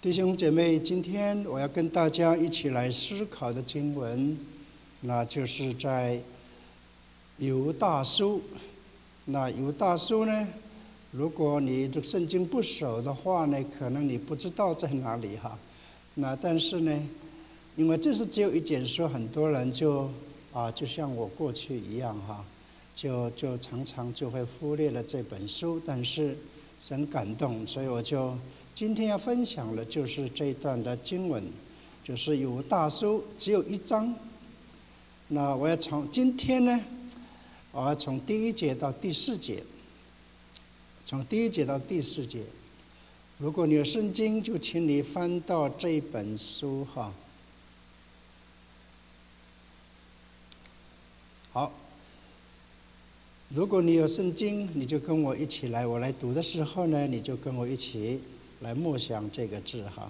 弟兄姐妹，今天我要跟大家一起来思考的经文，那就是在犹大书。那犹大书呢，如果你的圣经不熟的话呢，可能你不知道在哪里哈。那但是呢，因为这是只有一卷书，很多人就像我过去一样哈，就常常就会忽略了这本书，但是神感动，所以我就今天要分享的就是这一段的经文，就是犹大书只有一章。那我要从今天呢，我要从第1节到第4节，从第1节到第4节。如果你有圣经，就请你翻到这一本书哈。好，如果你有圣经，你就跟我一起来。我来读的时候呢，你就跟我一起来默想这个字哈。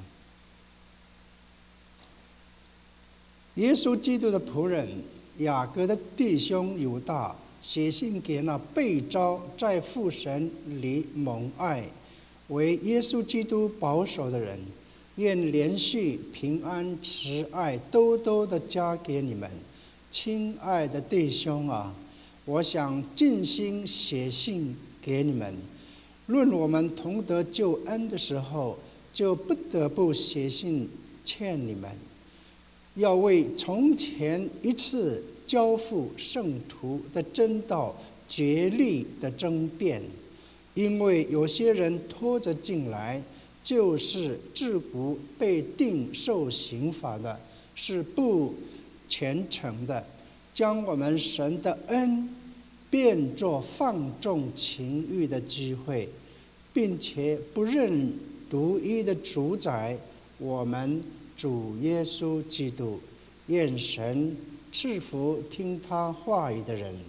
耶稣基督的仆人雅各的弟兄犹大，写信给那被召在父神里蒙爱，为耶稣基督保守的人，愿连续平安慈爱都的加给你们。亲爱的弟兄啊，我想尽心写信给你们。论我们同得救恩的时候，就不得不写信劝你们，要为从前一次交付圣徒的真道竭力的争辩，因为有些人拖着进来，就是自古被定受刑罚的，是不虔诚的，将我们神的恩变作放纵情欲的机会，并且不认独一的主宰我们主耶稣基督。愿神赐福听他话语的人。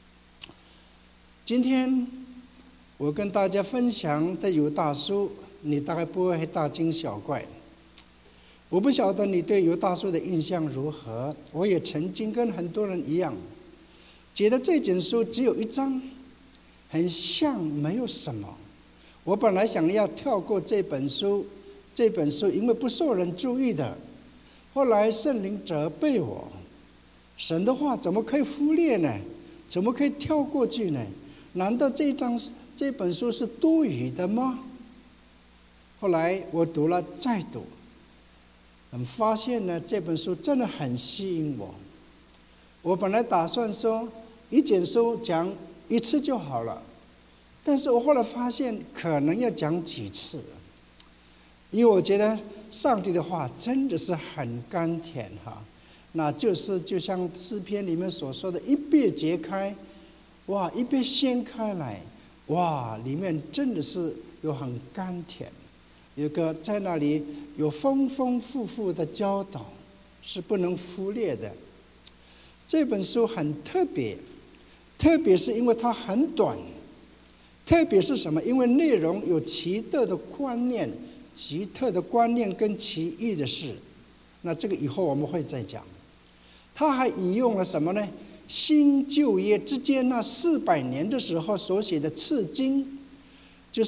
今天我跟大家分享的犹大书，你大概不会大惊小怪。我不晓得你对犹大书的印象如何，我也曾经跟很多人一样，觉得这卷书只有一章，很像没有什么。我本来想要跳过这本书因为不受人注意的。后来圣灵责备我，神的话怎么可以忽略呢？怎么可以跳过去呢？难道这本书是多余的吗？后来我读了再读，发现呢，这本书真的很吸引我。我本来打算说一卷书讲一次就好了，但是我后来发现可能要讲几次，因为我觉得上帝的话真的是很甘甜哈。那就像诗篇里面所说的，一别揭开，哇，一别掀开来，哇，里面真的是有很甘甜，有个在那里有丰丰富富的教导，是不能忽略的。这本书很特别，特别是因为它很短，特别是什么？因为内容有奇特的观念跟奇异的事。那这个以后我们会再讲。他还引用了什么呢？新旧约之间那400年的时候所写的次经，就是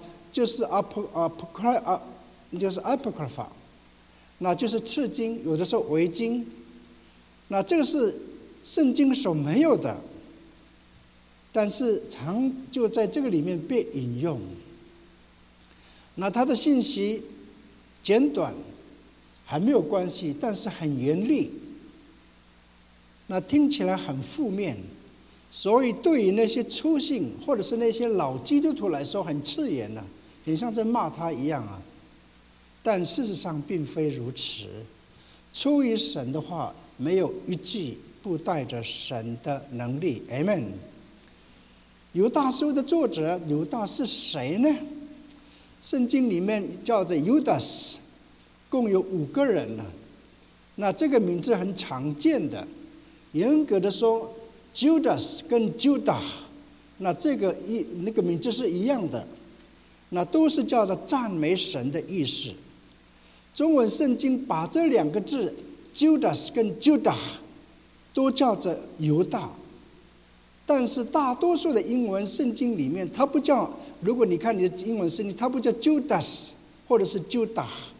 apocrypha， 那就是次经，有的时候伪经。那这个是圣经所没有的，但是就在这个里面被引用。那它的信息简短还没有关系，但是很严厉，那听起来很负面，所以对于那些初信或者是那些老基督徒来说很刺眼了，很像在骂他一样啊。但事实上并非如此，出于神的话，没有一句不带着神的能力。 Amen。 犹大书的作者犹大是谁呢？圣经里面叫做 Judas， 共有5个人呢。那这个名字很常见的，严格的说 Judas 跟 Judah， 那那个名字是一样的，那都是叫做赞美神的意思。中文圣经把这2个字 Judas 跟 Judah 都叫做犹大，但是大多数的英文圣经里面它不叫，如果你看你的英文圣经，它不叫 Judas 或者是 Judah，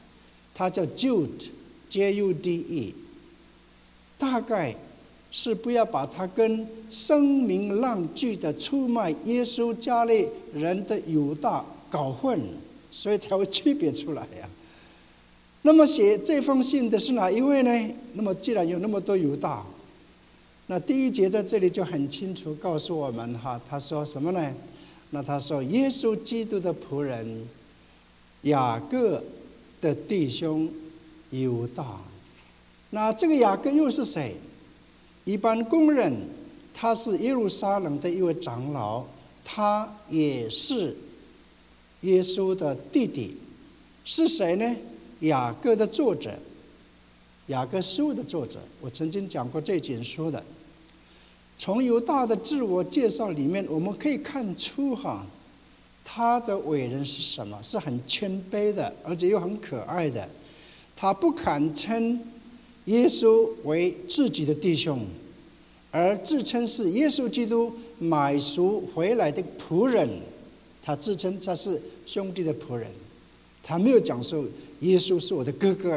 他叫 Jude，J-U-D-E， 大概是不要把他跟声名浪迹的出卖耶稣加利人的犹大搞混，所以才会区别出来呀。那么写这封信的是哪一位呢？那么既然有那么多犹大，那第一节在这里就很清楚告诉我们哈，他说什么呢？那他说耶稣基督的仆人雅各的弟兄犹大。那这个雅各又是谁？一般公认他是耶路撒冷的一位长老，他也是耶稣的弟弟。是谁呢？雅各的作者，雅各书的作者。我曾经讲过这卷书的。从犹大的自我介绍里面，我们可以看出他的为人是什么？是很谦卑的，而且又很可爱的。他不敢称耶稣为自己的弟兄，而自称是耶稣基督买赎回来的仆人。他自称他是兄弟的仆人，他没有讲说耶稣是我的哥哥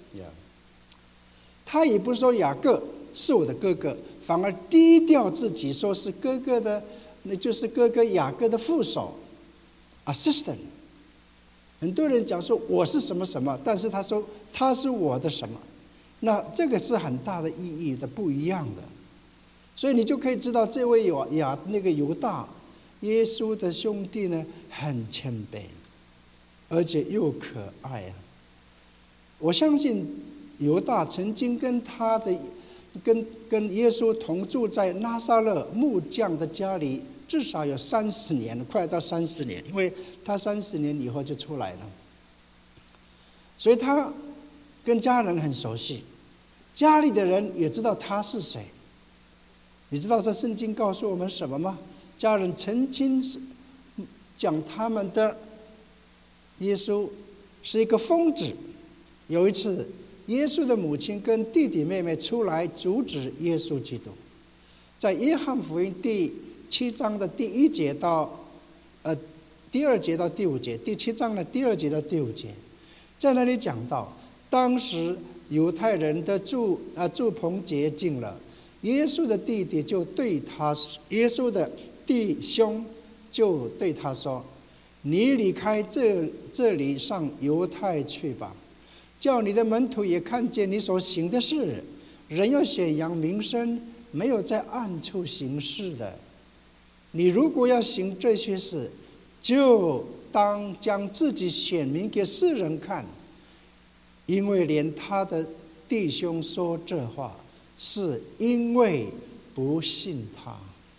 他也不说雅各是我的哥哥，反而低调自己说是哥哥的，那就是哥哥雅各的副手 assistant。 很多人讲说我是什么什么，但是他说他是我的什么，那这个是很大的意义的不一样的。所以你就可以知道这位那个犹大耶稣的兄弟呢，很谦卑，而且又可爱我相信犹大曾经跟耶稣同住在拿撒勒木匠的家里，至少有30年，快到30年，因为他30年以后就出来了，所以他跟家人很熟悉，家里的人也知道他是谁。你知道这圣经告诉我们什么吗？家人曾经讲他们的耶稣是一个疯子。有一次耶稣的母亲跟弟弟妹妹出来阻止耶稣基督，在约翰福音第7章的第1节到第2节到第5节，第7章的第2节到第5节，在那里讲到，当时犹太人的住棚节尽了，耶稣的弟兄就对他说：“你离开这里上犹太去吧，叫你的门徒也看见你所行的事。人要显扬名声，没有在暗处行事的。你如果要行这些事，就当将自己显明给世人看，因为连他的弟兄说这话，是因为不信他。”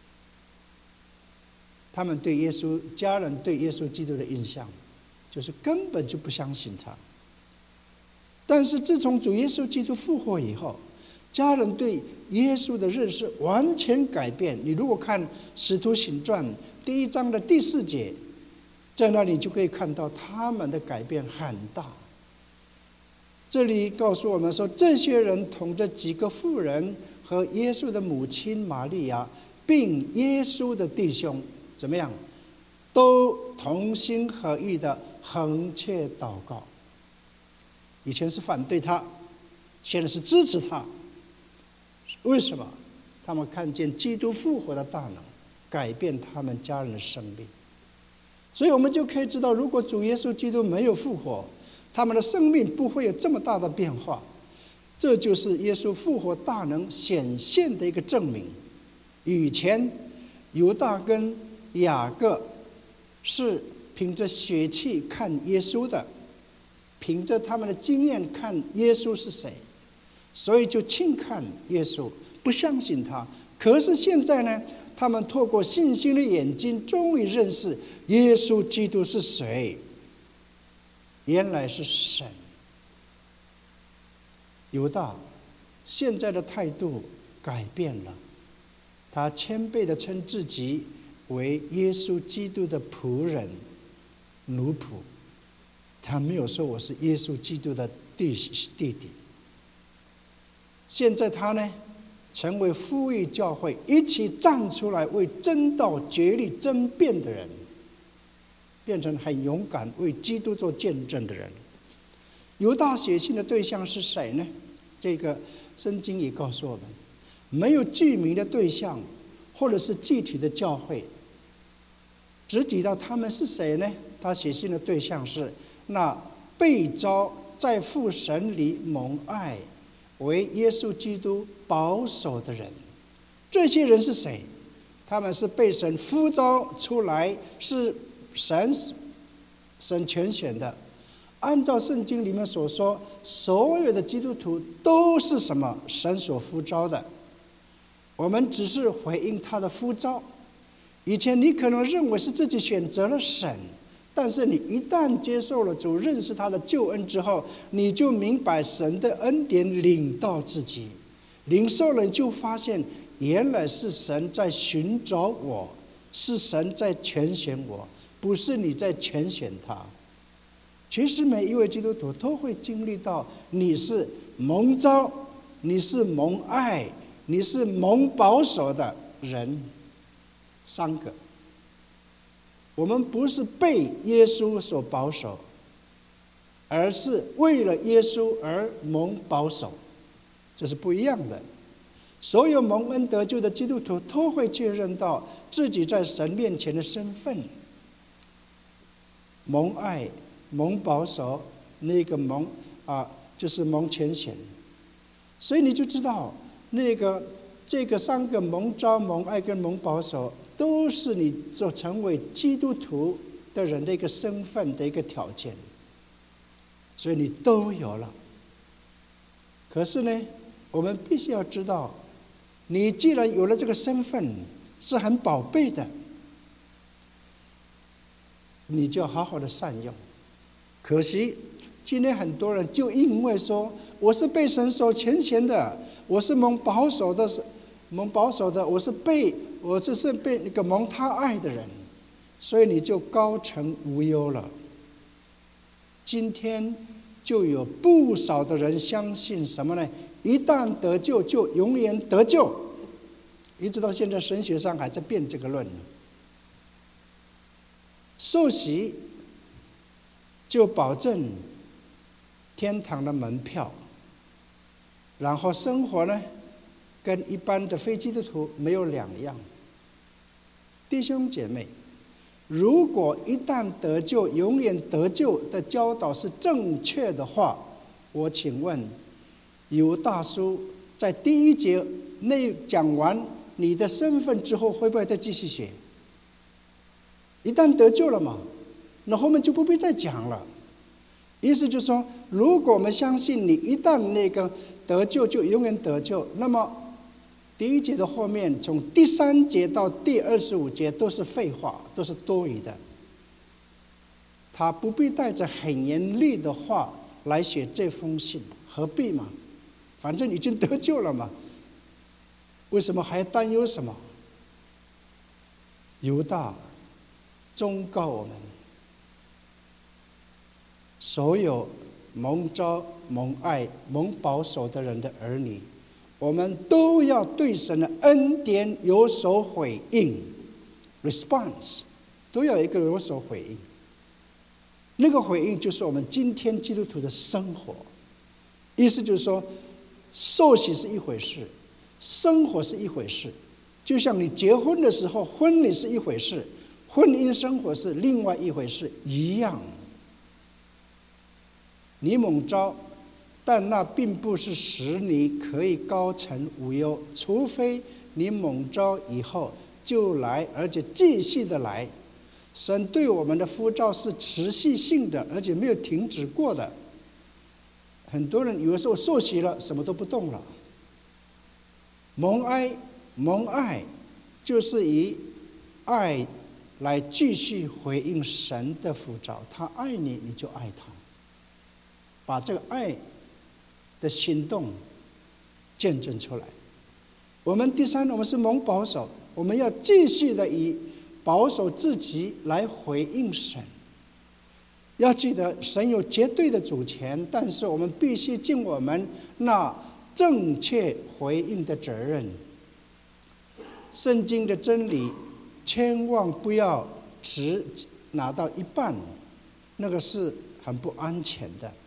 他们对耶稣，家人对耶稣基督的印象就是根本就不相信他。但是自从主耶稣基督复活以后，家人对耶稣的认识完全改变。你如果看使徒行传第1章的第4节，在那里就可以看到他们的改变很大。这里告诉我们说，这些人同着几个妇人和耶稣的母亲玛利亚，并耶稣的弟兄怎么样，都同心合意的横切祷告。以前是反对他，现在是支持他。为什么？他们看见基督复活的大能改变他们家人的生命。所以我们就可以知道，如果主耶稣基督没有复活，他们的生命不会有这么大的变化。这就是耶稣复活大能显现的一个证明。以前犹大跟雅各是凭着血气看耶稣的，凭着他们的经验看耶稣是谁，所以就轻看耶稣，不相信他。可是现在呢，他们透过信心的眼睛，终于认识耶稣基督是谁，原来是神。犹大现在的态度改变了，他谦卑地称自己为耶稣基督的仆人、奴仆，他没有说我是耶稣基督的弟弟。现在他呢，成为呼吁教会一起站出来为真道竭力争辩的人，变成很勇敢为基督做见证的人。 犹大写信的对象是谁呢？这个圣经也告诉我们，没有具名的对象或者是具体的教会，只提到他们是谁呢？他写信的对象是那被召在父神里蒙爱为耶稣基督保守的人。这些人是谁？他们是被神呼召出来，是神拣选的。按照圣经里面所说，所有的基督徒都是什么？神所呼召的。我们只是回应他的呼召。以前你可能认为是自己选择了神，但是你一旦接受了主，认识他的救恩之后，你就明白神的恩典领到自己，领受了就发现原来是神在寻找我，是神在拣选我，不是你在拣选他。其实每一位基督徒都会经历到，你是蒙召，你是蒙爱，你是蒙保守的人。三个，我们不是被耶稣所保守，而是为了耶稣而蒙保守，这是不一样的。所有蒙恩得救的基督徒都会确认到自己在神面前的身份，蒙爱、蒙保守，那个蒙就是蒙拣选。所以你就知道，这个三个蒙召、蒙爱跟蒙保守，都是你所成为基督徒的人的一个身份的一个条件。所以你都有了。可是呢，我们必须要知道，你既然有了这个身份，是很宝贝的，你就要好好的善用。可惜今天很多人就因为说我是被神所拣选的，我是蒙保守的，我是被那个蒙他爱的人，所以你就高枕无忧了。今天就有不少的人相信什么呢？一旦得救就永远得救，一直到现在神学上还在辩这个论。受洗就保证天堂的门票，然后生活呢跟一般的非基督徒没有两样。弟兄姐妹，如果一旦得救永远得救的教导是正确的话，我请问犹大叔在第一节内讲完你的身份之后，会不会再继续写？一旦得救了嘛，那后面就不必再讲了。意思就是说，如果我们相信你一旦得救就永远得救，那么第一节的后面从第3节到第25节都是废话，都是多余的。他不必带着很严厉的话来写这封信，何必嘛？反正已经得救了嘛，为什么还担忧什么？犹大忠告我们，所有蒙召、蒙爱、蒙保守的人的儿女，我们都要对神的恩典有所回应 ，response 都要一个有所回应。那个回应就是我们今天基督徒的生活。意思就是说，受洗是一回事，生活是一回事。就像你结婚的时候，婚礼是一回事，婚姻生活是另外一回事一样。你蒙召，但那并不是使你可以高枕无忧，除非你蒙召以后就来，而且继续的来。神对我们的呼召是持续性的，而且没有停止过的。很多人有时候受洗了，什么都不动了。蒙爱就是以爱来继续回应神的呼召。他爱你，你就爱他，把这个爱的行动见证出来。我们第三，我们是蒙保守，我们要继续的以保守自己来回应神。要记得，神有绝对的主权，但是我们必须尽我们那正确回应的责任。圣经的真理千万不要只拿到一半，那个是很不安全的。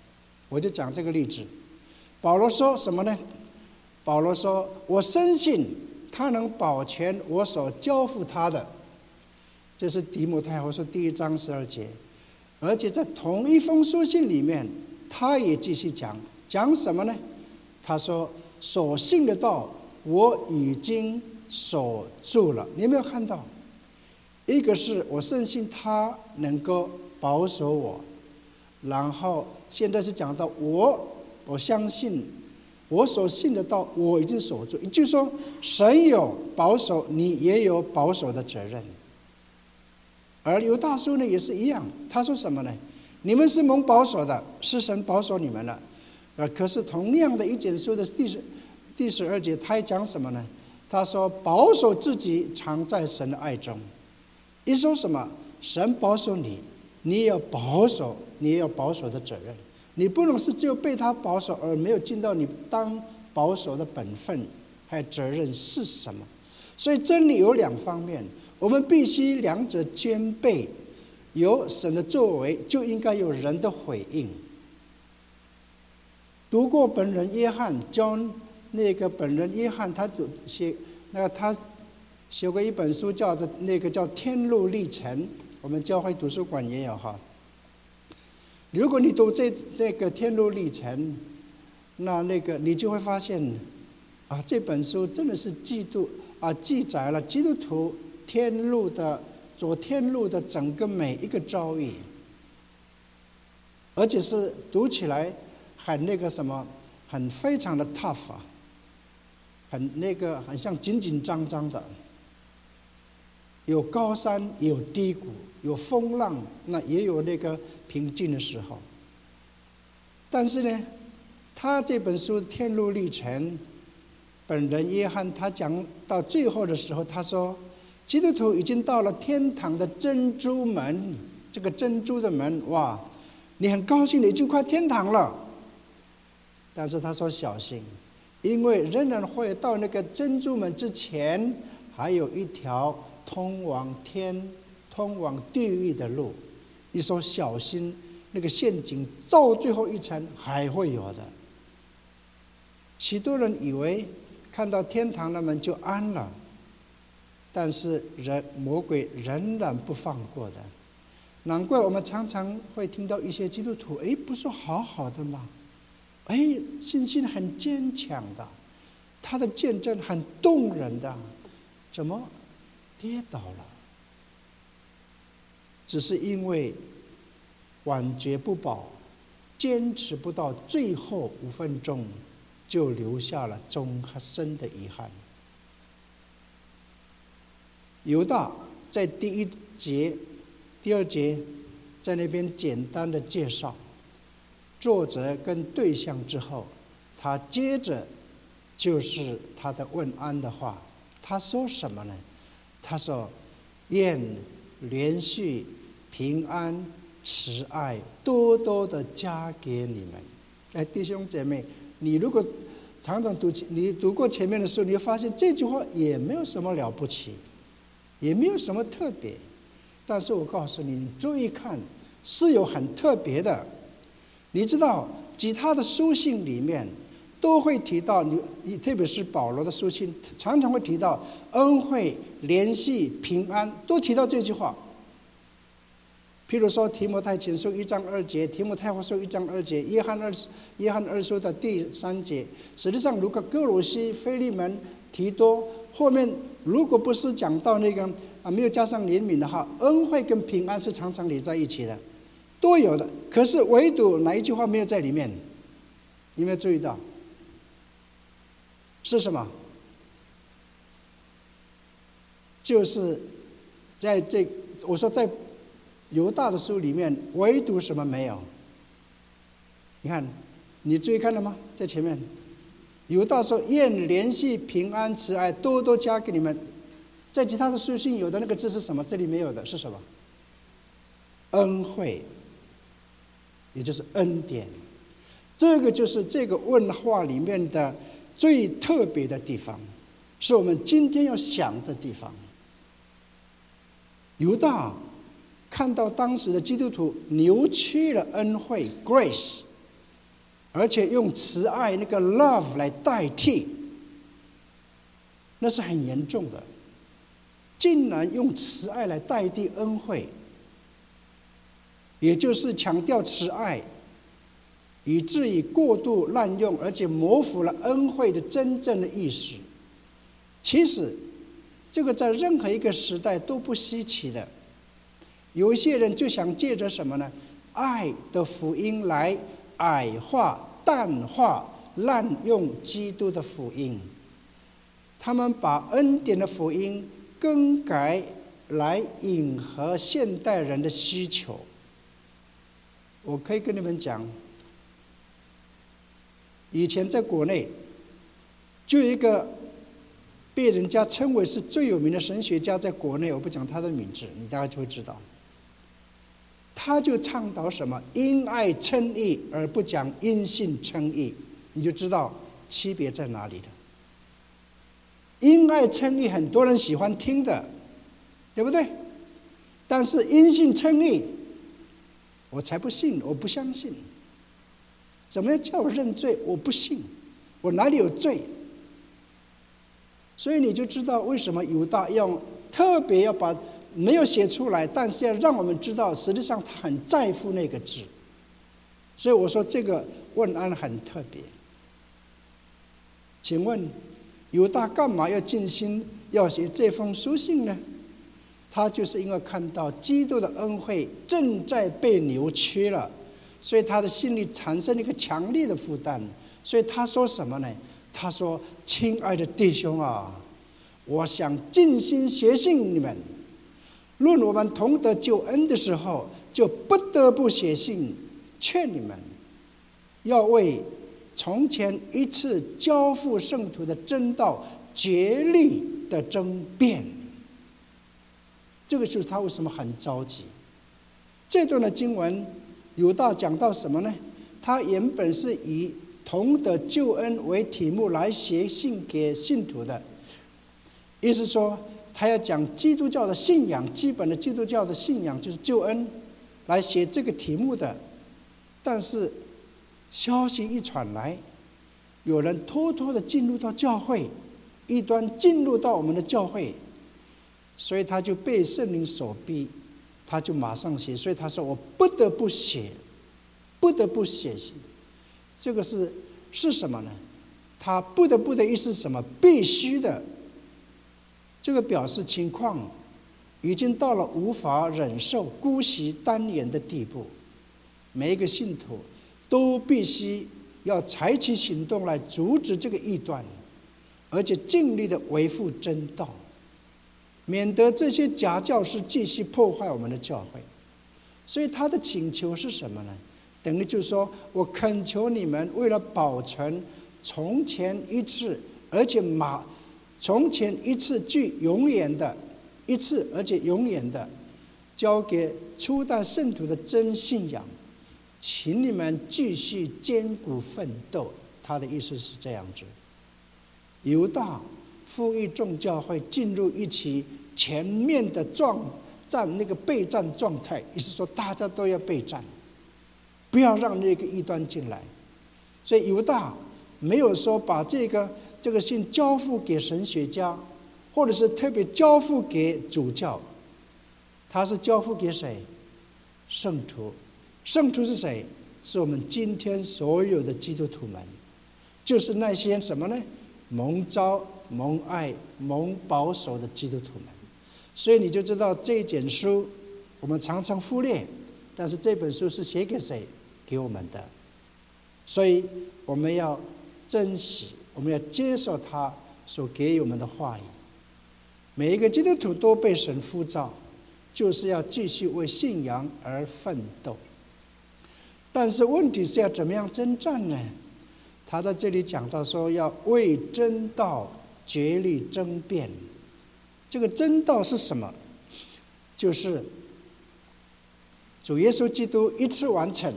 我就讲这个例子。保罗说什么呢？保罗说：“我深信他能保全我所交付他的。”这是提摩太后书第1章12节。而且在同一封书信里面，他也继续讲什么呢？他说：“所信的道，我已经守住了。”你有没有看到？一个是我深信他能够保守我，然后现在是讲到我相信我所信的道我已经守住，也就是说神有保守，你也有保守的责任。而犹大书呢也是一样，他说什么呢？你们是蒙保守的，是神保守你们了。可是同样的以弗所书的第12节，他还讲什么呢？他说保守自己常在神的爱中。一说什么？神保守你，你也要保守，你也有保守的责任。你不能是只有被他保守而没有尽到你当保守的本分还有责任是什么。所以真理有2方面，我们必须2者兼备。有神的作为，就应该有人的回应。读过本人约翰 John 那个本人约翰，他写过一本书，叫《天路历程》，我们教会图书馆也有哈。如果你读这个《天路历程》，那个你就会发现啊，这本书真的是记载了基督徒走天路的整个每一个遭遇，而且是读起来很非常的 tough 啊，很像紧紧张张的。有高山，有低谷，有风浪，那也有那个平静的时候。但是呢，他这本书《天路历程》，本人约翰他讲到最后的时候，他说，基督徒已经到了天堂的珍珠门，这个珍珠的门，哇，你很高兴，你已经快天堂了。但是他说小心，因为仍然会到那个珍珠门之前，还有一条通往地狱的路。你说小心，那个陷阱到最后一层还会有的。许多人以为看到天堂的门就安了，但是魔鬼仍然不放过的。难怪我们常常会听到一些基督徒，不是好好的吗？信心很坚强的，他的见证很动人的，怎么跌倒了？只是因为晚节不保，坚持不到最后5分钟，就留下了终身的遗憾。犹大在第1节、第2节在那边简单的介绍作者跟对象之后，他接着就是他的问安的话。他说什么呢？他说：“愿连续平安慈爱多多的加给你们。”弟兄姐妹，你如果常常你读过前面的书，你会发现这句话也没有什么了不起，也没有什么特别。但是我告诉你，你注意看，是有很特别的。你知道，其他的书信里面都会提到，特别是保罗的书信，常常会提到恩惠、联系、平安，都提到这句话。譬如说提摩太前书1章2节，提摩太后书1章2节，约翰二书的第3节。实际上，如果哥罗西、腓利门、提多后面如果不是讲到那个没有加上怜悯的话，恩惠跟平安是常常连在一起的，都有的。可是唯独哪一句话没有在里面？有没有注意到？是什么？就是我说在犹大的书里面，唯独什么没有？你看，你注意看了吗？在前面，犹大说：“愿联系、平安、慈爱多多加给你们。”在其他的书信有的那个字是什么？这里没有的是什么？恩惠，也就是恩典。这个就是这个问话里面的最特别的地方，是我们今天要想的地方。犹大看到当时的基督徒扭曲了恩惠 grace， 而且用慈爱那个 love 来代替，那是很严重的。竟然用慈爱来代替恩惠，也就是强调慈爱，以至于过度滥用，而且模糊了恩惠的真正的意思。其实这个在任何一个时代都不稀奇的。有一些人就想借着什么呢？爱的福音来矮化、淡化、滥用基督的福音。他们把恩典的福音更改来迎合现代人的需求。我可以跟你们讲，以前在国内就有一个被人家称为是最有名的神学家，在国内我不讲他的名字，你大概就会知道。他就倡导什么因爱称义，而不讲因信称义，你就知道区别在哪里了。因爱称义很多人喜欢听的，对不对？但是因信称义，我才不信，我不相信。怎么样叫我认罪？我不信，我哪里有罪？所以你就知道为什么犹大要特别要把没有写出来，但是要让我们知道，实际上他很在乎那个字。所以我说这个问安很特别。请问犹大干嘛要尽心要写这封书信呢？他就是因为看到基督的恩惠正在被扭曲了，所以他的心里产生一个强烈的负担。所以他说什么呢？他说：亲爱的弟兄啊，我想尽心写信你们，论我们同得救恩的时候，就不得不写信劝你们，要为从前一次交付圣徒的真道竭力的争辩。这个就是他为什么很着急。这段的经文犹大讲到什么呢？他原本是以同得救恩为题目来写信给信徒的，意思说他要讲基督教的信仰，基本的基督教的信仰就是救恩，来写这个题目的。但是消息一传来，有人偷偷的进入到教会，异端进入到我们的教会，所以他就被圣灵所逼，他就马上写。所以他说我不得不写，不得不写信。这个是什么呢？他不得不的意思是什么？必须的。这个表示情况已经到了无法忍受、姑息单言的地步。每一个信徒都必须要采取行动来阻止这个异端，而且尽力的维护真道，免得这些假教师继续破坏我们的教会。所以他的请求是什么呢？等于就是说，我恳求你们为了保存从前一次，而且从前一次具永远的一次，而且永远的交给初代圣徒的真信仰，请你们继续艰苦奋斗。他的意思是这样子。犹大呼吁众教会进入一起全面的那个备战状态，意思说大家都要备战，不要让那个异端进来。所以犹大没有说把这个信交付给神学家，或者是特别交付给主教，他是交付给谁？圣徒。圣徒是谁？是我们今天所有的基督徒们，就是那些什么呢？蒙召、蒙爱、蒙保守的基督徒们。所以你就知道这一卷书我们常常忽略，但是这本书是写给谁？给我们的。所以我们要珍惜，我们要接受他所给予我们的话语。每一个基督徒都被神呼召，就是要继续为信仰而奋斗。但是问题是要怎么样征战呢？他在这里讲到说，要为真道竭力争辩。这个真道是什么？就是主耶稣基督一次完成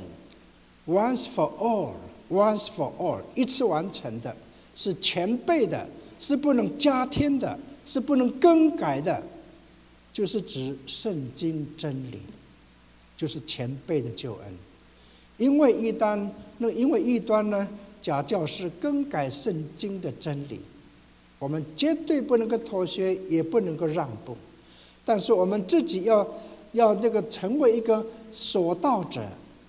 ，once for all，once for all， 一次完成的，是全备的，是不能加添的，是不能更改的，就是指圣经真理，就是全备的救恩。 因为异端呢，假教师更改圣经的真理，我们绝对不能够妥协，也不能够让步。但是我们自己要这个成为一个守道者，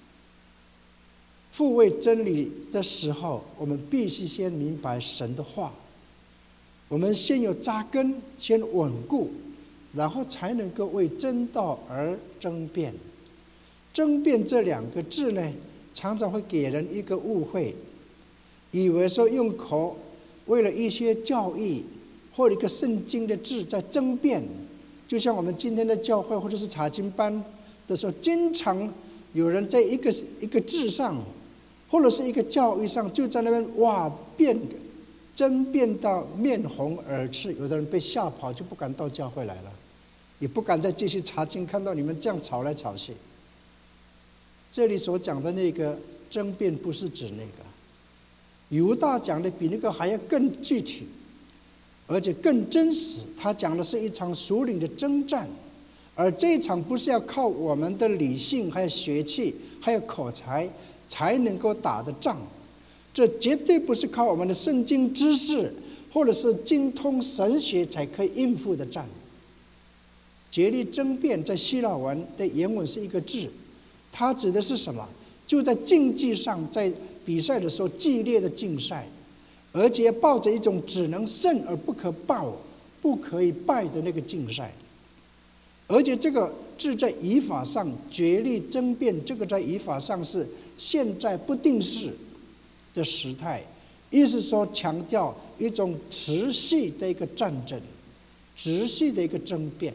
护卫真理的时候，我们必须先明白神的话，我们先有扎根，先稳固，然后才能够为真道而争辩。争辩这2个字呢，常常会给人一个误会，以为说用口为了一些教义或者一个圣经的字在争辩。就像我们今天的教会或者是查经班的时候，经常有人在一个字上或者是一个教义上，就在那边争辩到面红耳赤，有的人被吓跑，就不敢到教会来了，也不敢再继续查经，看到你们这样吵来吵去。这里所讲的那个争辩不是指那个，犹大讲的比那个还要更具体，而且更真实。他讲的是一场属灵的征战，而这一场不是要靠我们的理性还有学气还有口才才能够打的仗，这绝对不是靠我们的圣经知识或者是精通神学才可以应付的战。竭力争辩在希腊文的原文是一个字，它指的是什么？就在竞技上，在比赛的时候激烈的竞赛，而且抱着一种只能胜而不可以败的那个竞赛。而且这个字在语法上竭力争辩，这个在语法上是现在不定式的时态，意思说强调一种持续的一个战争，持续的一个争辩。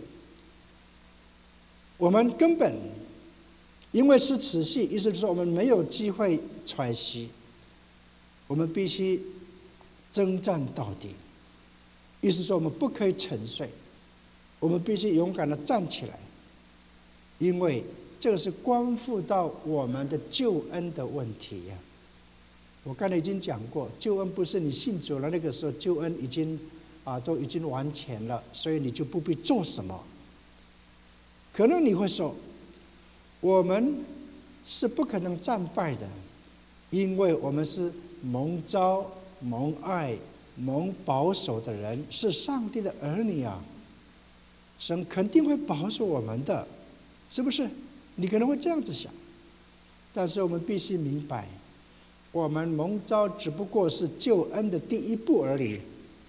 我们根本因为是持续，意思是说我们没有机会喘息，我们必须征战到底，意思说我们不可以沉睡，我们必须勇敢地站起来，因为这个是关乎到我们的救恩的问题呀。我刚才已经讲过，救恩不是你信主了那个时候，救恩都已经完全了，所以你就不必做什么。可能你会说，我们是不可能战败的，因为我们是蒙召、蒙爱、蒙保守的人，是上帝的儿女啊，神肯定会保守我们的，是不是？你可能会这样子想，但是我们必须明白，我们蒙召只不过是救恩的第一步而已。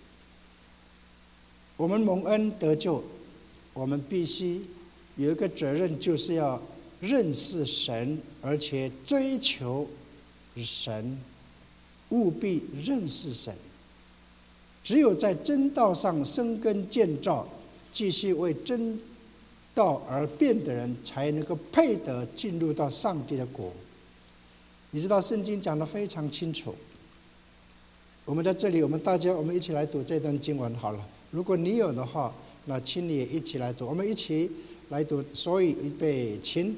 我们蒙恩得救，我们必须有一个责任，就是要认识神，而且追求神，务必认识神。只有在真道上生根建造，继续为真道而变的人，才能够配得进入到上帝的国。你知道圣经讲得非常清楚，我们在这里，我们一起来读这段经文好了。如果你有的话，那请你也一起来读，我们一起来读。所以预备，请。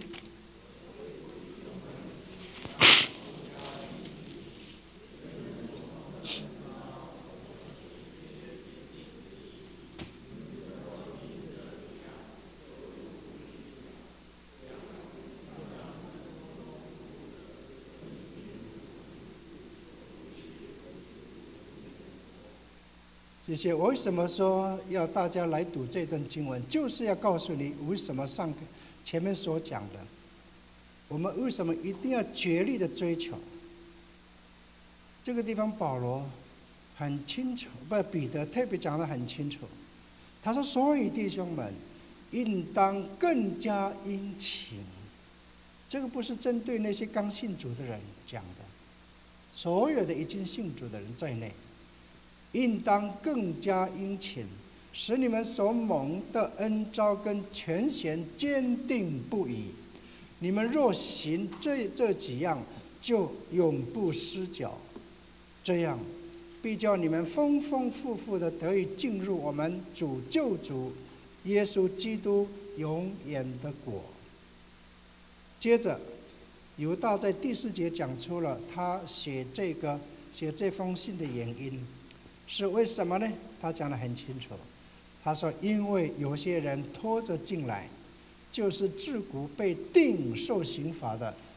谢谢。我为什么说要大家来读这段经文，就是要告诉你为什么前面所讲的，我们为什么一定要竭力的追求。这个地方保罗很清楚，彼得特别讲得很清楚，他说：所以弟兄们，应当更加殷勤。这个不是针对那些刚信主的人讲的，所有的已经信主的人在内，应当更加殷勤，使你们所蒙的恩召跟全衔坚定不移。你们若行这几样，就永不失脚，这样必叫你们丰丰富富的得以进入我们主救主耶稣基督永远的国。接着犹大在第4节讲出了他写这封信的原因是为什么呢？他讲得很清楚，他说：因为有些人拖着进来，就是自古被定受刑罚的，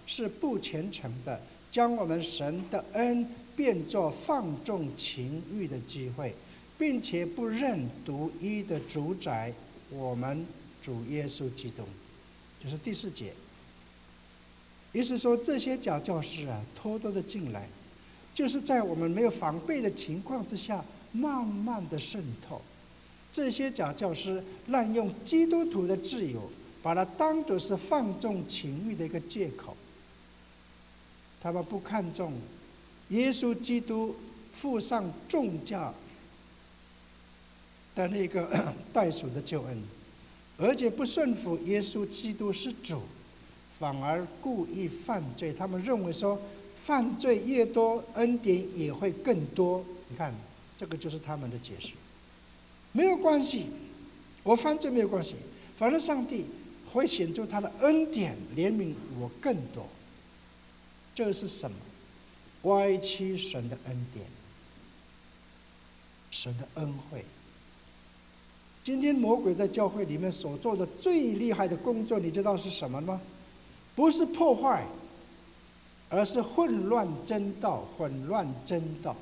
是不虔诚的，将我们神的恩变作放纵情欲的机会，并且不认独一的主宰我们主耶稣基督。就是第4节，意思说这些假教师偷偷的进来，就是在我们没有防备的情况之下，慢慢的渗透。这些假教师滥用基督徒的自由，把它当作是放纵情欲的一个借口。他们不看重耶稣基督付上重价的那个代赎的救恩，而且不顺服耶稣基督是主，反而故意犯罪。他们认为说，犯罪越多，恩典也会更多。你看，这个就是他们的解释。没有关系，我犯罪没有关系，反正上帝会显出他的恩典怜悯我更多。这是什么？歪曲神的恩典，神的恩惠。今天魔鬼在教会里面所做的最厉害的工作，你知道是什么吗？不是破坏，而是混乱真道，混乱真道。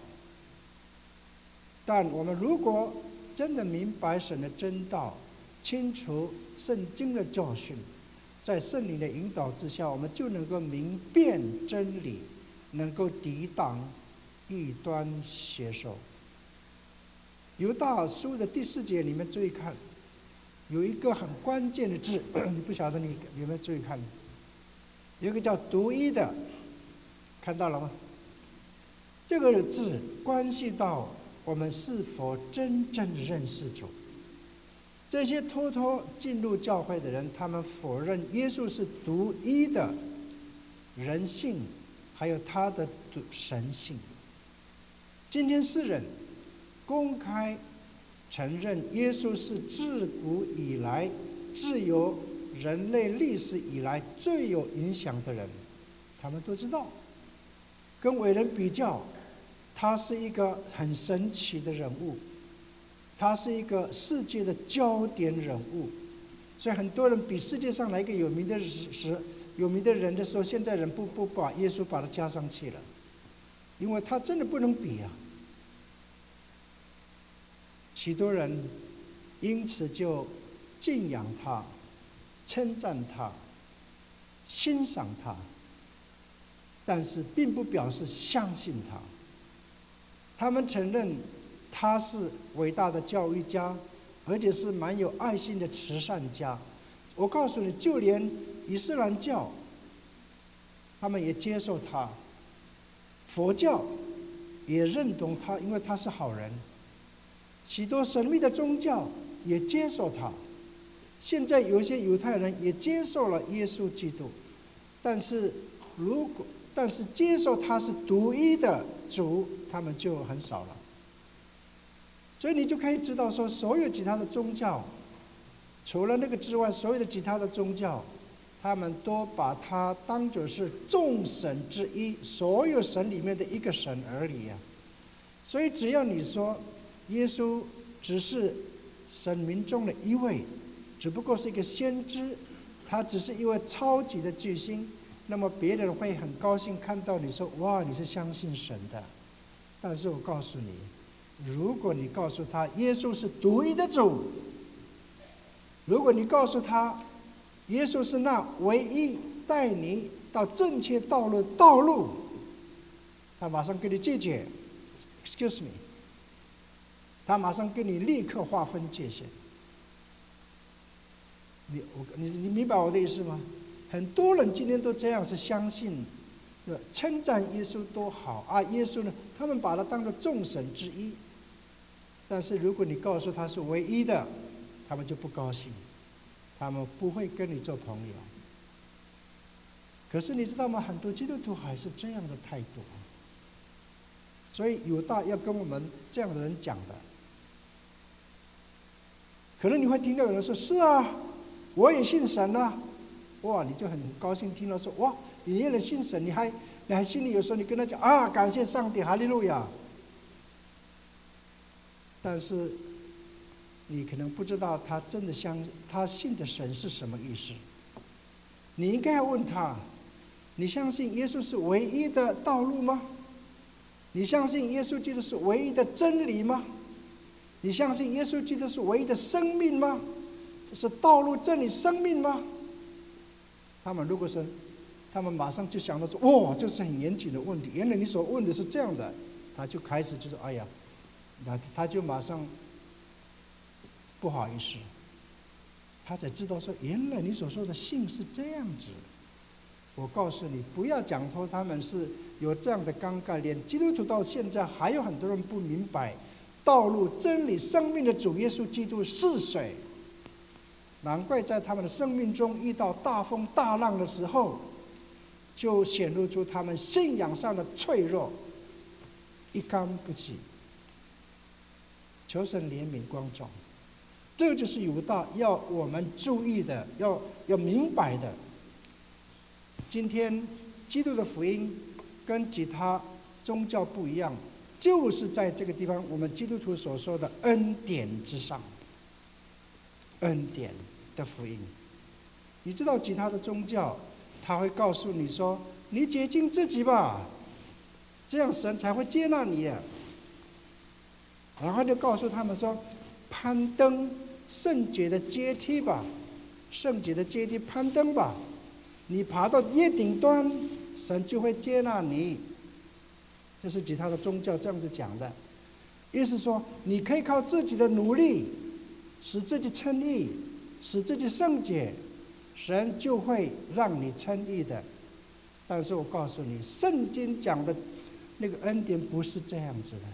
但我们如果真的明白神的真道，清楚圣经的教训，在圣灵的引导之下，我们就能够明辨真理，能够抵挡异端邪说。犹大书的第4节里面注意看，有一个很关键的字，你不晓得你有没有注意看？有一个叫独一的，看到了吗？这个字关系到我们是否真正认识主。这些偷偷进入教会的人，他们否认耶稣是独一的人性，还有他的神性。今天世人公开承认耶稣是自古以来自由人类历史以来最有影响的人，他们都知道，跟伟人比较，他是一个很神奇的人物，他是一个世界的焦点人物，所以很多人比世界上来一个有名的人的时候，现在人不把耶稣把他加上去了，因为他真的不能比啊。许多人因此就敬仰他，称赞他，欣赏他，但是并不表示相信他。他们承认他是伟大的教育家，而且是蛮有爱心的慈善家。我告诉你，就连伊斯兰教他们也接受他，佛教也认同他，因为他是好人。许多神秘的宗教也接受他，现在有一些犹太人也接受了耶稣基督，但是接受他是独一的主，他们就很少了。所以你就可以知道说，所有其他的宗教，除了那个之外，所有的其他的宗教，他们都把它当作是众神之一，所有神里面的一个神而已啊。所以只要你说耶稣只是神民中的一位，只不过是一个先知，他只是一位超级的巨星，那么别人会很高兴看到你说，哇，你是相信神的。但是我告诉你，如果你告诉他耶稣是独一的主，如果你告诉他耶稣是那唯一带你到正确道路，他马上给你拒绝 ，excuse me， 他马上给你立刻划分界限。你明白我的意思吗？很多人今天都这样，是相信，称赞耶稣多好啊！耶稣呢，他们把他当作众神之一。但是如果你告诉他是唯一的，他们就不高兴，他们不会跟你做朋友。可是你知道吗？很多基督徒还是这样的态度。所以犹大要跟我们这样的人讲的。可能你会听到有人说：“是啊，我也信神啊。”哇，你就很高兴听到说：“哇，你也能信神，你还心里有时候你跟他讲啊，感谢上帝，哈利路亚。”但是你可能不知道他真的他信的神是什么意思。你应该要问他： 你相信耶稣是唯一的道路吗？你相信耶稣基督是唯一的真理吗？你相信耶稣基督是唯一的生命吗？这是道路、真理、生命吗？他们如果说，他们马上就想到说：“哇，这是很严谨的问题。原来你所问的是这样的。”他就开始就说：“哎呀，他就马上不好意思。”他才知道说：“原来你所说的信是这样子。”我告诉你，不要讲说他们是有这样的尴尬，连基督徒到现在还有很多人不明白道路、真理、生命的主耶稣基督是谁。难怪在他们的生命中遇到大风大浪的时候，就显露出他们信仰上的脆弱，一竿不起。求神怜悯光照，这就是犹大要我们注意的，要明白的。今天基督的福音跟其他宗教不一样，就是在这个地方，我们基督徒所说的恩典之上，恩典的福音。你知道其他的宗教，他会告诉你说：“你洁净自己吧，这样神才会接纳你。”然后就告诉他们说：“攀登圣洁的阶梯吧，圣洁的阶梯攀登吧。你爬到越顶端，神就会接纳你。”这是其他的宗教这样子讲的，意思说你可以靠自己的努力，使自己称义，使自己圣洁，神就会让你称义的。但是我告诉你，圣经讲的那个恩典不是这样子的。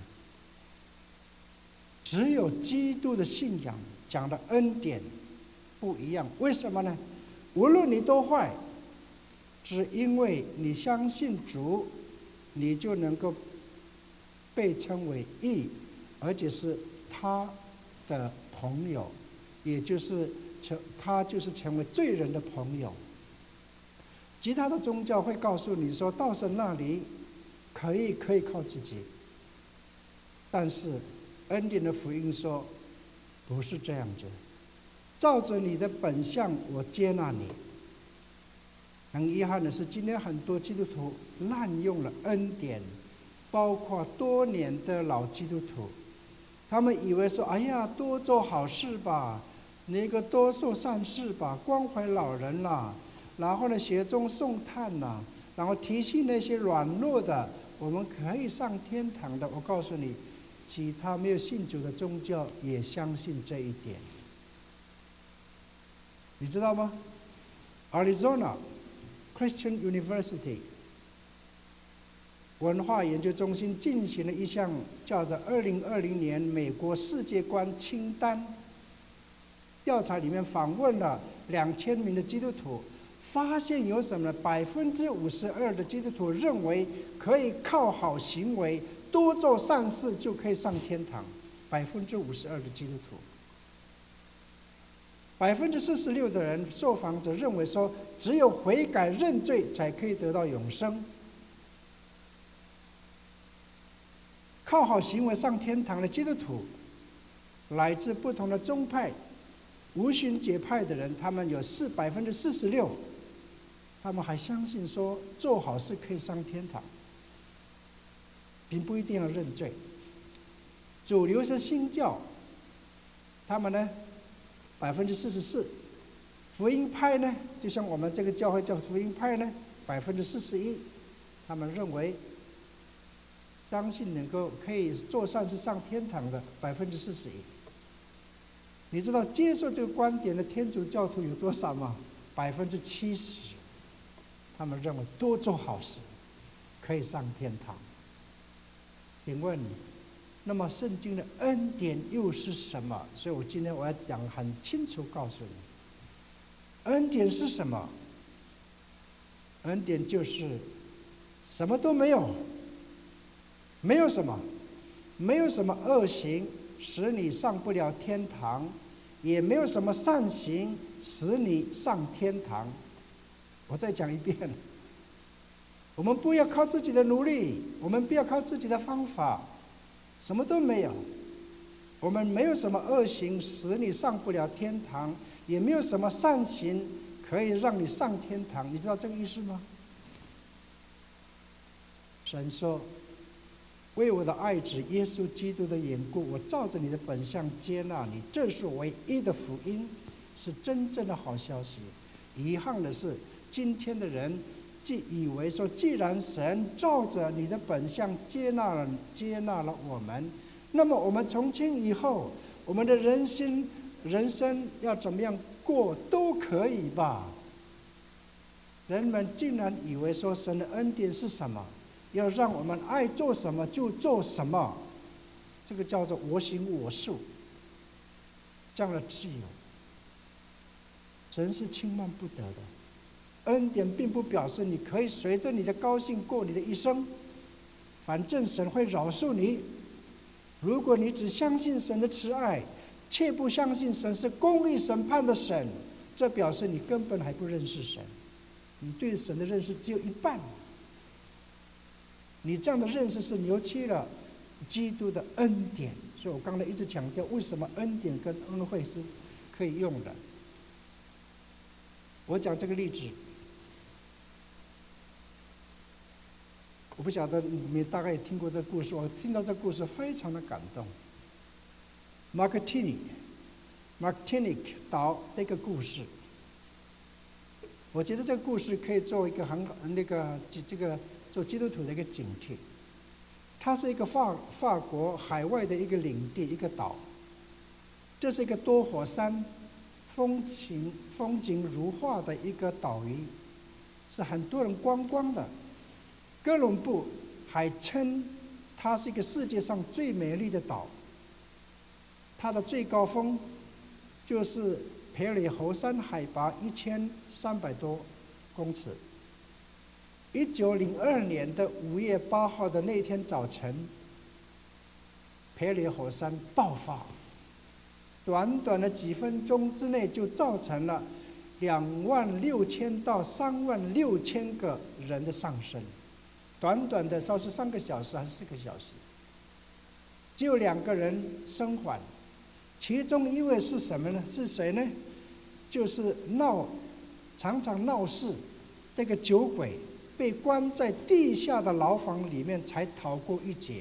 只有基督的信仰讲的恩典不一样。为什么呢？无论你多坏，只因为你相信主，你就能够被称为义，而且是他的朋友，也就是他就是成为罪人的朋友。其他的宗教会告诉你说，到神那里可以靠自己，但是恩典的福音说不是这样子，照着你的本相我接纳你。很遗憾的是，今天很多基督徒滥用了恩典，包括多年的老基督徒，他们以为说：“哎呀，多做好事吧，那个多做善事吧，关怀老人啦，然后呢，雪中送炭啦，然后提醒那些软弱的，我们可以上天堂的。”我告诉你，其他没有信主的宗教也相信这一点，你知道吗？ Arizona Christian University 文化研究中心进行了一项叫做2020年美国世界观清单调查，里面访问了2000名的基督徒，发现有什么呢？52%的基督徒认为可以靠好行为多做善事就可以上天堂，52%的基督徒。46%的人受访者认为说，只有悔改认罪才可以得到永生。靠好行为上天堂的基督徒，来自不同的宗派，无旬节派的人，他们有46%，他们还相信说做好事可以上天堂，并不一定要认罪。主流是新教，他们呢44%，福音派呢，就像我们这个教会叫福音派呢41%，他们认为相信能够可以做善事上天堂的41%。你知道接受这个观点的天主教徒有多少吗？70%，他们认为多做好事可以上天堂。请问，那么圣经的恩典又是什么？所以我今天我要讲很清楚告诉你，恩典是什么？恩典就是什么都没有，没有什么，没有什么恶行使你上不了天堂，也没有什么善行使你上天堂。我再讲一遍，我们不要靠自己的努力，我们不要靠自己的方法，什么都没有。我们没有什么恶行使你上不了天堂，也没有什么善行可以让你上天堂。你知道这个意思吗？ 神说：“为我的爱子耶稣基督的缘故，我照着你的本相接纳你，这是唯一的福音，是真正的好消息。遗憾的是，今天的人既以为说，既然神照着你的本相接纳了我们，那么我们从今以后，我们的人生要怎么样过都可以吧？人们竟然以为说，神的恩典是什么？要让我们爱做什么就做什么，这个叫做我行我素，这样的自由。神是轻慢不得的。恩典并不表示你可以随着你的高兴过你的一生，反正神会饶恕你。如果你只相信神的慈爱，却不相信神是公义审判的神，这表示你根本还不认识神，你对神的认识只有一半。你这样的认识是扭曲了基督的恩典。所以我刚才一直强调，为什么恩典跟恩惠是可以用的。我讲这个例子，我不晓得你们大概也听过这个故事，我听到这个故事非常的感动。Martinique 岛的一个故事，我觉得这个故事可以做一个做基督徒的一个警惕。它是一个法国海外的一个领地，一个岛。这是一个多火山，风景如画的一个岛屿，是很多人观光的。哥伦布还称它是一个世界上最美丽的岛。它的最高峰就是培里猴山，海拔1300多公尺。1902年的5月8号的那天早晨，培里火山爆发，短短的几分钟之内就造成了26000到36000个人的丧生。短短的说是3个小时还是4个小时，只有2个人生还。其中一位是什么呢？是谁呢？就是常常闹事这个酒鬼，被关在地下的牢房里面才逃过一劫。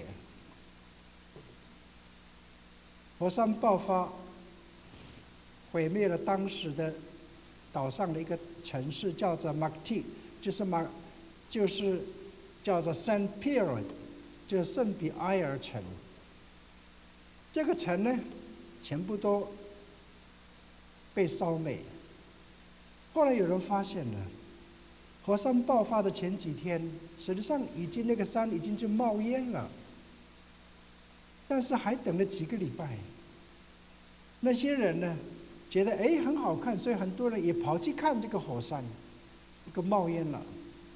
火山爆发，毁灭了当时的岛上的一个城市，叫做 Martinique， 就是叫做 Saint Pierre， 就是圣彼埃尔城。这个城呢，全部都被烧灭。后来有人发现了，火山爆发的前几天，实际上那个山已经就冒烟了，但是还等了几个礼拜。那些人呢，觉得很好看，所以很多人也跑去看这个火山，这个冒烟了。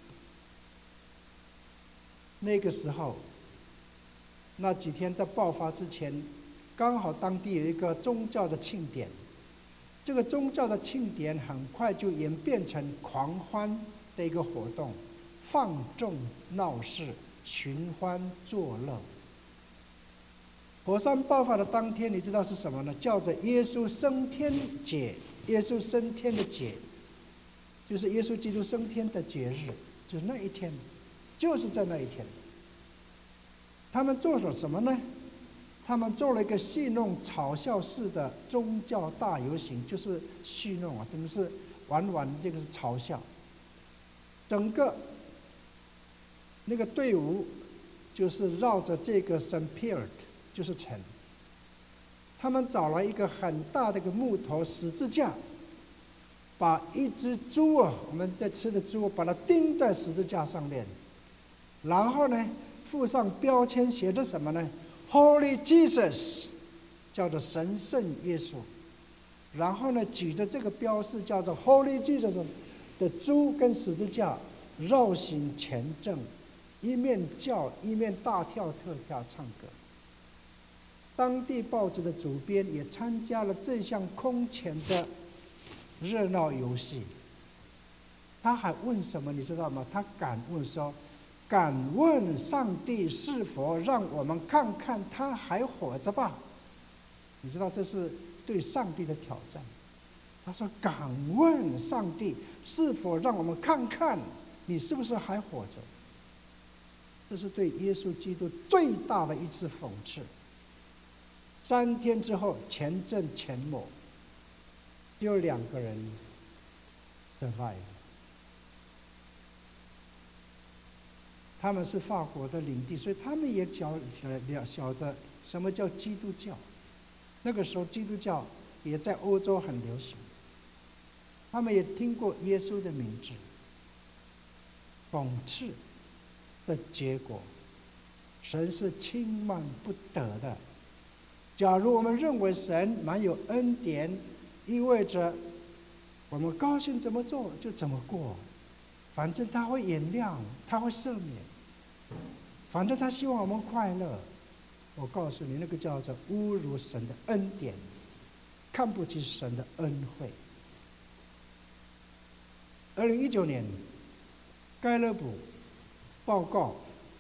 那个时候，那几天在爆发之前，刚好当地有一个宗教的庆典，这个宗教的庆典很快就演变成狂欢的一个活动，放纵闹事，寻欢作乐。火山爆发的当天，你知道是什么呢？叫做耶稣升天节，耶稣升天的节，就是耶稣基督升天的节日，就是那一天，就是在那一天。他们做了什么呢？他们做了一个戏弄、嘲笑式的宗教大游行，就是戏弄啊，等于是玩这个是嘲笑。整个那个队伍就是绕着这个圣皮尔，就是城。他们找来一个很大的一个木头十字架，把一只猪啊，我们在吃的猪，把它钉在十字架上面，然后呢，附上标签，写着什么呢？ Holy Jesus， 叫做神圣耶稣。然后呢，举着这个标示叫做 Holy Jesus 的猪跟十字架绕行前阵，一面叫一面大跳特跳唱歌。当地报纸的主编也参加了这项空前的热闹游戏。他还问什么，你知道吗？他敢问说：“敢问上帝是否让我们看看他还活着吧？”你知道这是对上帝的挑战。他说：“敢问上帝是否让我们看看你是不是还活着？” 这是对耶稣基督最大的一次讽刺。3天之后，前正前没，只有2个人 survive。他们是法国的领地，所以他们也晓得什么叫基督教。那个时候，基督教也在欧洲很流行。他们也听过耶稣的名字。讽刺的结果，神是轻慢不得的。假如我们认为神满有恩典，意味着我们高兴怎么做就怎么过，反正他会原谅，他会赦免，反正他希望我们快乐。我告诉你，那个叫做侮辱神的恩典，看不起神的恩惠。2019年，盖勒普报告，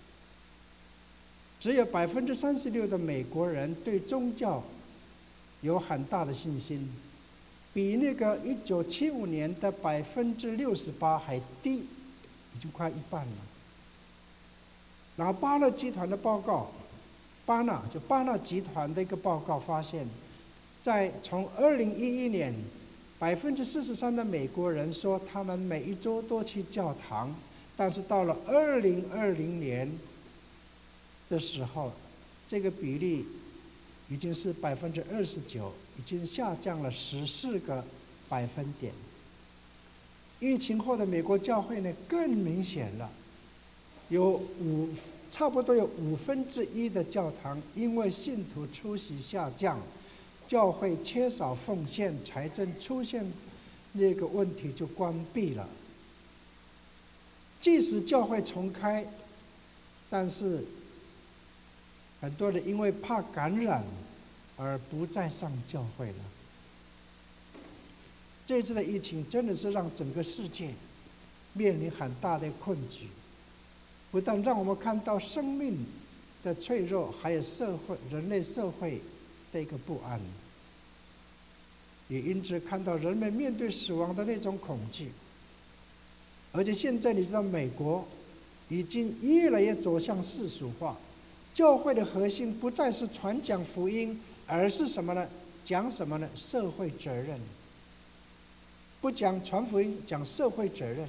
只有36%的美国人对宗教有很大的信心，比那个1975年的68%还低，已经快一半了。然后巴勒集团的报告，巴纳集团的一个报告发现，从2011年，43%的美国人说他们每一周都去教堂，但是到了2020年的时候，这个比例已经是29%，已经下降了14个百分点。疫情后的美国教会呢，更明显了，差不多有1/5的教堂因为信徒出席下降，教会缺少奉献，财政出现那个问题就关闭了。即使教会重开，但是很多人因为怕感染而不再上教会了。这次的疫情真的是让整个世界面临很大的困局，不但让我们看到生命的脆弱，还有人类社会的一个不安，也因此看到人们面对死亡的那种恐惧。而且现在你知道，美国已经越来越走向世俗化，教会的核心不再是传讲福音，而是什么呢？讲什么呢？社会责任。不讲传福音，讲社会责任，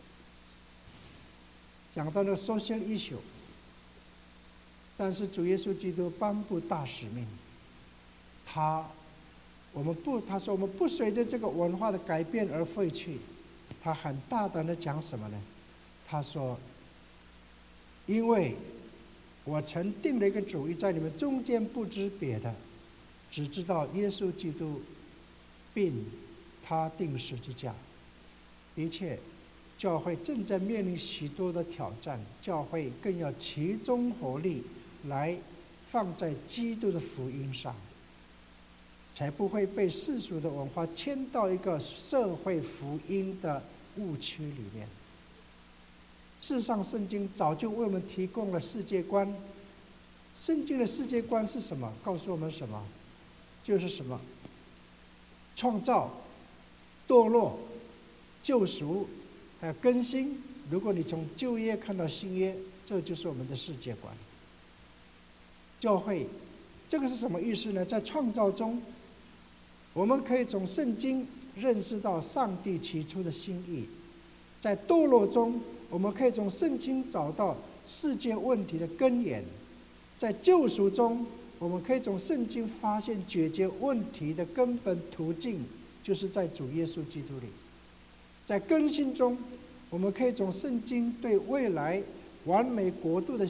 讲到了 social issue。但是主耶稣基督颁布大使命，他说我们不随着这个文化的改变而废去。他很大胆的讲什么呢？他说，因为我曾定了一个主意，在你们中间不知别的，只知道耶稣基督，并他定十字架。的确，教会正在面临许多的挑战，教会更要集中火力来放在基督的福音上，才不会被世俗的文化牵到一个社会福音的误区里面。事实上，圣经早就为我们提供了世界观。圣经的世界观是什么？告诉我们什么？就是什么？创造、堕落、救赎，还有更新。如果你从旧约看到新约，这就是我们的世界观。教会，这个是什么意思呢？在创造中，我们可以从圣经认识到上帝起初的心意；在堕落中，我们可以从圣经找到世界问题的根源；在救赎中，我们可以从圣经发现解决问题的根本途径，就是在主耶稣基督里；在更新中，我们可以从圣经对未来完美的国度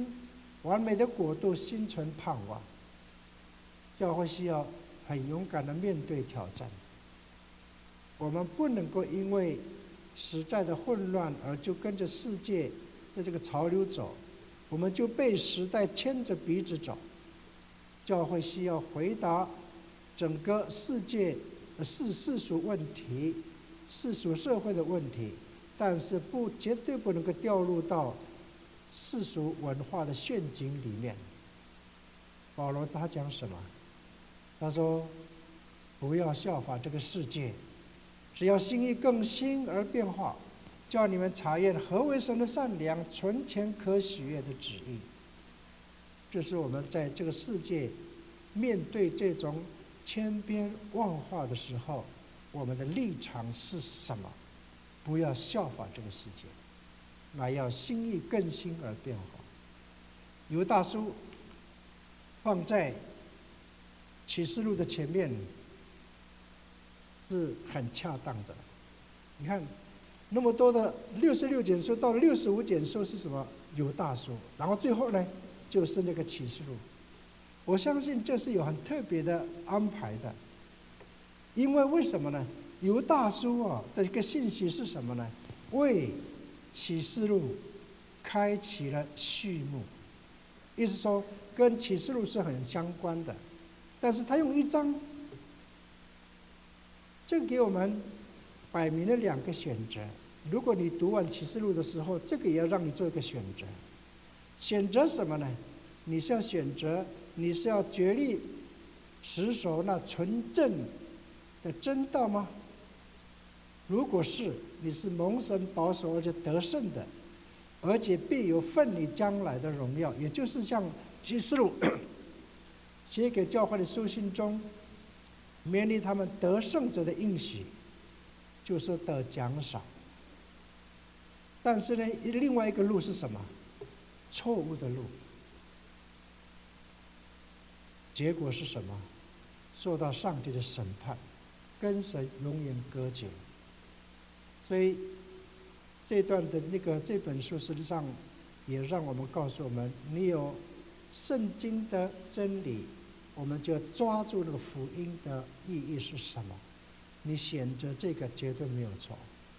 心存盼望。教会需要很勇敢的面对挑战。我们不能够因为时代的混乱而就跟着世界的这个潮流走，我们就被时代牵着鼻子走。教会需要回答整个世界的世俗问题、世俗社会的问题，但是绝对不能够掉入到世俗文化的陷阱里面。保罗他讲什么？他说，不要效法这个世界，只要心意更新而变化， 叫你们查验何为神的善良、纯全可喜悦的旨意。这是我们在这个世界面对这种千变万化的时候，我们的立场是什么？不要效法这个世界，乃要心意更新而变化。犹大书放在启示录的前面是很恰当的。你看那么多的66卷书，到了65卷书是什么？犹大书，然后最后呢就是那个启示录。我相信这是有很特别的安排的，因为什么呢？犹大书的一个信息是什么呢？为启示录开启了序幕，意思说跟启示录是很相关的，但是他用一章，这给我们摆明了2个选择。如果你读完启示录的时候，这个也要让你做一个选择。选择什么呢？你是要选择，你是要决力持守那纯正的真道吗？如果是，你是蒙神保守而且得胜的，而且必有份你将来的荣耀，也就是像启示录写给教会的书信中勉励他们得胜者的应许，就是得奖赏。但是呢，另外一个路是什么？错误的路，结果是什么？受到上帝的审判，跟神永远隔绝。所以这段的这本书实际上也让我们告诉我们，你有圣经的真理，我们就抓住那个福音的意义是什么。你选择这个绝对没有错，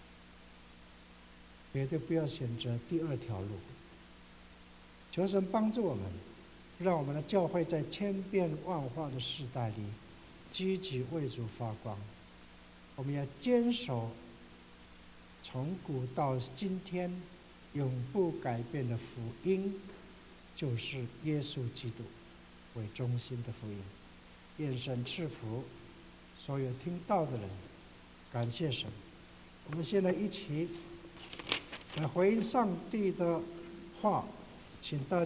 绝对不要选择第2条路。求神帮助我们，让我们的教会在千变万化的时代里积极为主发光。我们要坚守从古到今天永不改变的福音，就是耶稣基督为中心的福音。愿神赐福所有听到的人，感谢神。我们现在一起来回应上帝的话，请大家